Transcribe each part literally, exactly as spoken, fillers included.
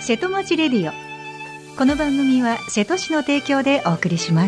瀬戸町レディオ。この番組は瀬戸市の提供でお送りします。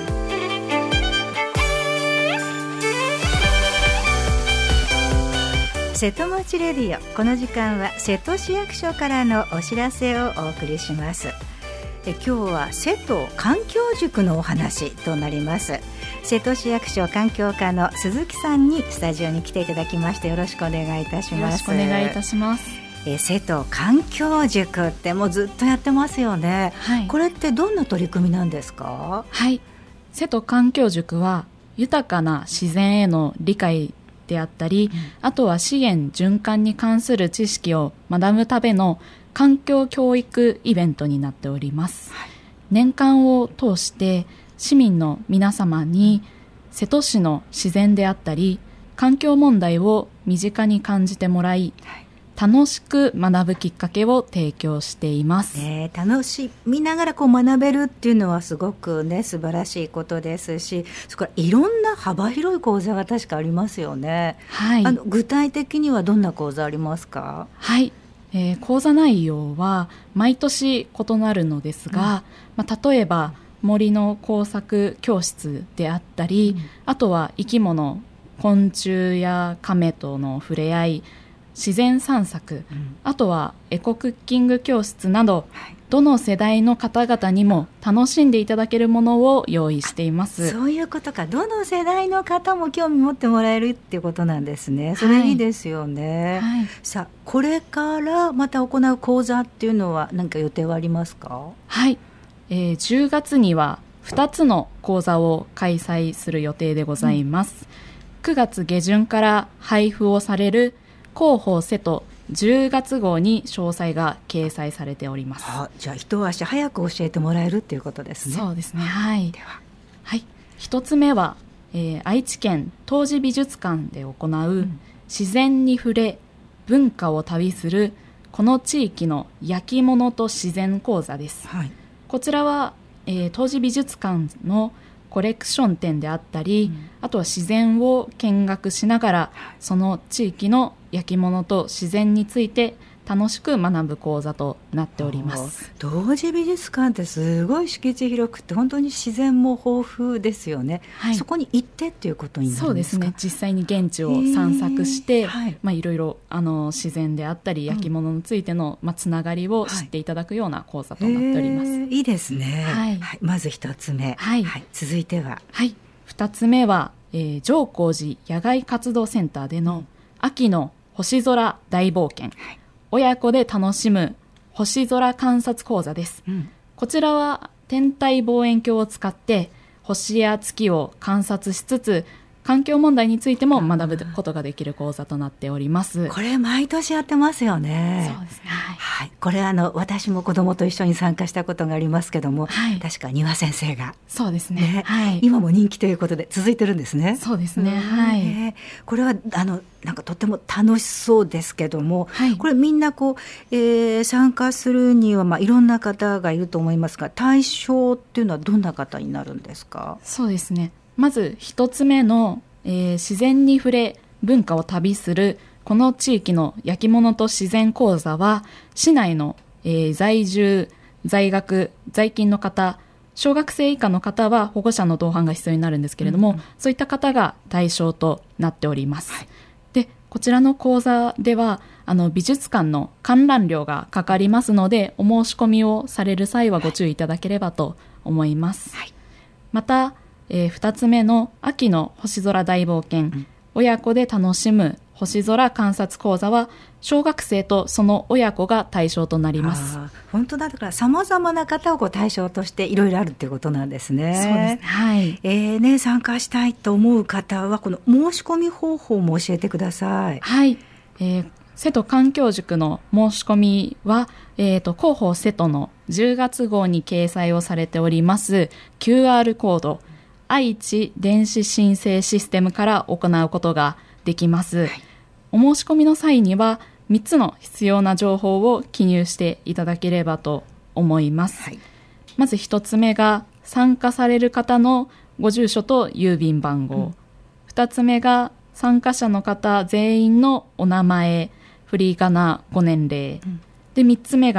瀬戸町レディオ。この時間は瀬戸市役所からのお知らせをお送りします。え今日は瀬戸環境塾のお話となります。瀬戸市役所環境課の鈴木さんにスタジオに来ていただきまして、よろしくお願いいたします。 よろしくお願いいたします。 え瀬戸環境塾ってもうずっとやってますよね、はい、これってどんな取り組みなんですか？ はい、瀬戸環境塾は豊かな自然への理解であったり、うん、あとは資源循環に関する知識を学ぶための環境教育イベントになっております、はい、年間を通して市民の皆様に瀬戸市の自然であったり環境問題を身近に感じてもらい、はい、楽しく学ぶきっかけを提供しています、 ね、楽しみながらこう学べるっていうのはすごくね素晴らしいことですし、それからいろんな幅広い講座が確かありますよね、はい、あの具体的にはどんな講座ありますか？ はい、えー、講座内容は毎年異なるのですが、うんまあ、例えば森の工作教室であったり、うん、あとは生き物昆虫や亀との触れ合い、自然散策、うん、あとはエコクッキング教室など、はい、どの世代の方々にも楽しんでいただけるものを用意しています。 そういうことか、どの世代の方も興味持ってもらえるっていうことなんですね。それいいですよね、はいはい、さあこれからまた行う講座っていうのは何か予定はありますか？ はい、えー、じゅうがつにはふたつの講座を開催する予定でございます、うん、くがつげじゅんから配布をされる広報瀬戸じゅうがつ号に詳細が掲載されております。 あ、じゃあ一足早く教えてもらえるっていうことですね。 そうですね、はい、では、はい、一つ目は、えー、愛知県東寺美術館で行う、うん、自然に触れ文化を旅するこの地域の焼き物と自然講座です、はい、こちらは、えー、東寺美術館のコレクション展であったり、うん、あとは自然を見学しながらその地域の焼き物と自然について楽しく学ぶ講座となっております。 東寺美術館ってすごい敷地広くて本当に自然も豊富ですよね、はい、そこに行ってっていうことになるんですか？ そうですね、実際に現地を散策して、えーはいまあ、いろいろあの自然であったり焼き物についての、うんまあ、つながりを知っていただくような講座となっております、 はいえー、いいですね、はいはい、まず一つ目、はいはい、続いては、 はい、二つ目は、えー、浄光寺野外活動センターでの秋の星空大冒険、はい親子で楽しむ星空観察講座です、うん、こちらは天体望遠鏡を使って星や月を観察しつつ環境問題についても学ぶことができる講座となっております。 これ毎年やってますよね。 そうですね、はいはい、これあの私も子供と一緒に参加したことがありますけども、はい、確か丹羽先生がそうですね、ねはい、 今も人気ということで続いてるんですね。 そうですね、はい、 えー、これはあのなんかとっても楽しそうですけども、はい、これみんなこう、えー、参加するには、まあ、いろんな方がいると思いますが対象っていうのはどんな方になるんですか？ そうですね、まず一つ目の、えー、自然に触れ文化を旅するこの地域の焼き物と自然講座は市内の、えー、在住在学在勤の方小学生以下の方は保護者の同伴が必要になるんですけれども、うんうん、そういった方が対象となっております、はい、でこちらの講座ではあの美術館の観覧料がかかりますのでお申し込みをされる際はご注意いただければと思います、はい、また、えー、ふたつめの秋の星空大冒険、うん、親子で楽しむ星空観察講座は小学生とその親子が対象となります。 あ、本当だ、だからさまざまな方をこう対象としていろいろあるということなんですね。 そうですね、はいえーね、参加したいと思う方はこの申し込み方法も教えてください。 はい、えー、瀬戸環境塾の申し込みは、えーと、広報瀬戸のじゅうがつ号に掲載をされております キューアール コード愛知電子申請システムから行うことができます、はい、お申し込みの際にはみっつの必要な情報を記入していただければと思います、はい、まずひとつめが参加される方のご住所と郵便番号、うん、ふたつめが参加者の方全員のお名前、振り仮名、ご年齢、うん、でみっつめが、え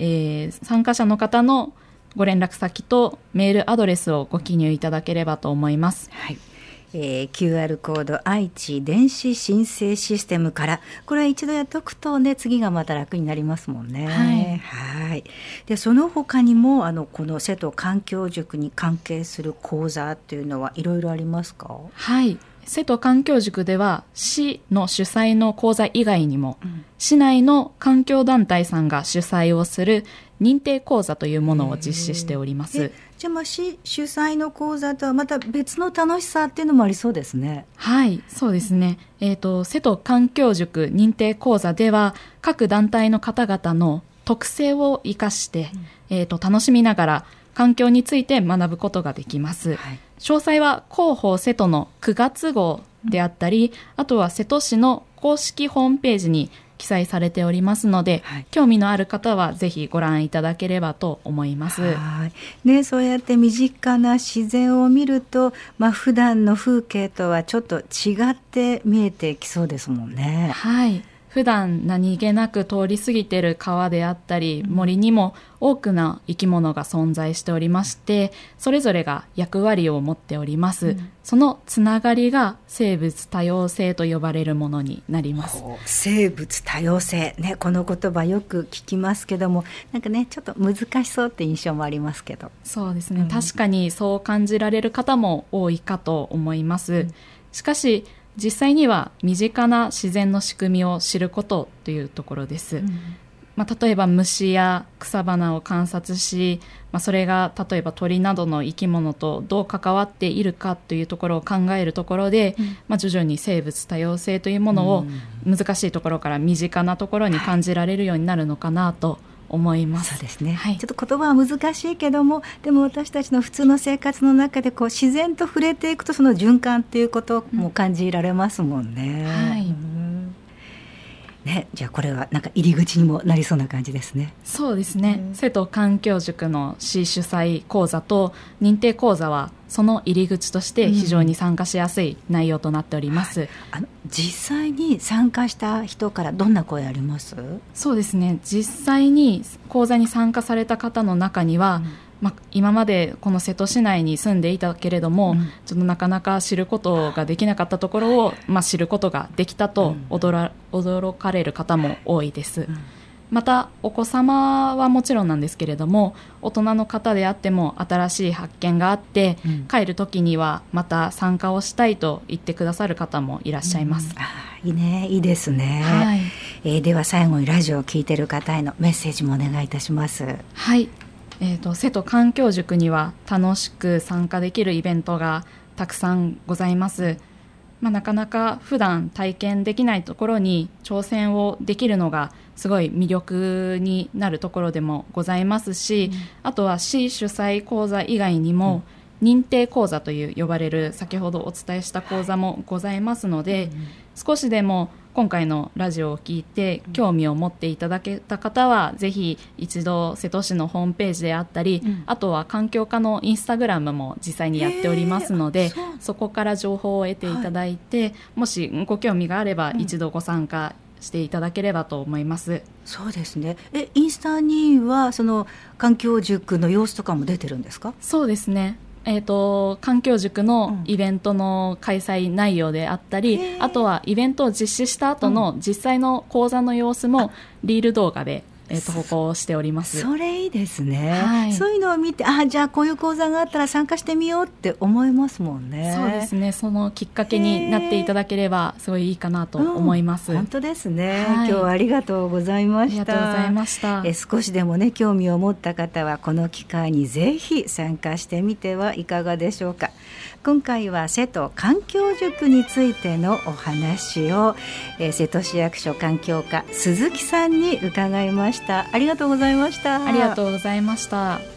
えー、参加者の方のご連絡先とメールアドレスをご記入いただければと思います。 はい、えー、キューアール コード愛知電子申請システムから、これは一度やっとくとね、次がまた楽になりますもんね。 はい、 はい。でその他にもあのこの瀬戸環境塾に関係する講座っていうのはいろいろありますか？ はい、瀬戸環境塾では市の主催の講座以外にも、うん、市内の環境団体さんが主催をする認定講座というものを実施しております。 じゃあ、まあ市主催の講座とはまた別の楽しさっていうのもありそうですね。 はい、そうですね。えーと、瀬戸環境塾認定講座では各団体の方々の特性を生かして、うん、えーと、楽しみながら環境について学ぶことができます。はい、詳細は広報瀬戸のくがつ号であったり、うん、あとは瀬戸市の公式ホームページに記載されておりますので、はい、興味のある方はぜひご覧いただければと思います。 はい、ね、そうやって身近な自然を見ると、まあ、普段の風景とはちょっと違って見えてきそうですもんね。 はい、普段何気なく通り過ぎている川であったり森にも多くの生き物が存在しておりまして、それぞれが役割を持っております、うん、そのつながりが生物多様性と呼ばれるものになります。 生物多様性、ね、この言葉よく聞きますけども、なんかねちょっと難しそうって印象もありますけど。 そうですね、うん、確かにそう感じられる方も多いかと思います、うん、しかし実際には身近な自然の仕組みを知ることというところです、うん、まあ、例えば虫や草花を観察し、まあ、それが例えば鳥などの生き物とどう関わっているかというところを考えるところで、うん、まあ、徐々に生物多様性というものを難しいところから身近なところに感じられるようになるのかなと思います。 そうですね、はい、ちょっと言葉は難しいけども、でも私たちの普通の生活の中でこう自然と触れていくと、その循環っていうことも感じられますもんね、うん、はい、うん、ね、じゃあこれはなんか入り口にもなりそうな感じですね。 そうですね、うん、瀬戸環境塾の市主催講座と認定講座はその入り口として非常に参加しやすい内容となっております、うん、はい、 あの実際に参加した人からどんな声あります？ そうですね、実際に講座に参加された方の中には、うん、まあ、今までこの瀬戸市内に住んでいたけれども、うん、ちょっとなかなか知ることができなかったところを、まあ、知ることができたと驚、うん、驚かれる方も多いです、うん、またお子様はもちろんなんですけれども、大人の方であっても新しい発見があって、うん、帰る時にはまた参加をしたいと言ってくださる方もいらっしゃいます、うん、 あ、いいね、いいですね、はい、えー、では最後にラジオを聞いている方へのメッセージもお願いいたします。 はい、えーと、瀬戸環境塾には楽しく参加できるイベントがたくさんございます、まあ、なかなか普段体験できないところに挑戦をできるのがすごい魅力になるところでもございますし、うん、あとは市主催講座以外にも、うん、認定講座という呼ばれる先ほどお伝えした講座もございますので、うん、少しでも今回のラジオを聞いて興味を持っていただけた方は、ぜひ一度瀬戸市のホームページであったり、うん、あとは環境課のインスタグラムも実際にやっておりますので、そこから情報を得ていただいて、はい、もしご興味があれば一度ご参加していただければと思います、うん、 そうですね。え、インスタにはその環境塾の様子とかも出てるんですか？ そうですね、えーと、環境塾のイベントの開催内容であったり、うん、あとはイベントを実施した後の実際の講座の様子もリール動画で、えーと、投稿しております。 それいいですね、 はい、 そういうのを見て、あ、じゃあこういう講座があったら参加してみようって思いますもんね。 そうですね、そのきっかけになっていただければすごいいいかなと思います、 うん、本当ですね、はい、今日はありがとうございました。 ありがとうございました。 え少しでもね興味を持った方はこの機会にぜひ参加してみてはいかがでしょうか。今回は瀬戸環境塾についてのお話を、えー、瀬戸市役所環境課鈴木さんに伺いました。ありがとうございました。 ありがとうございました。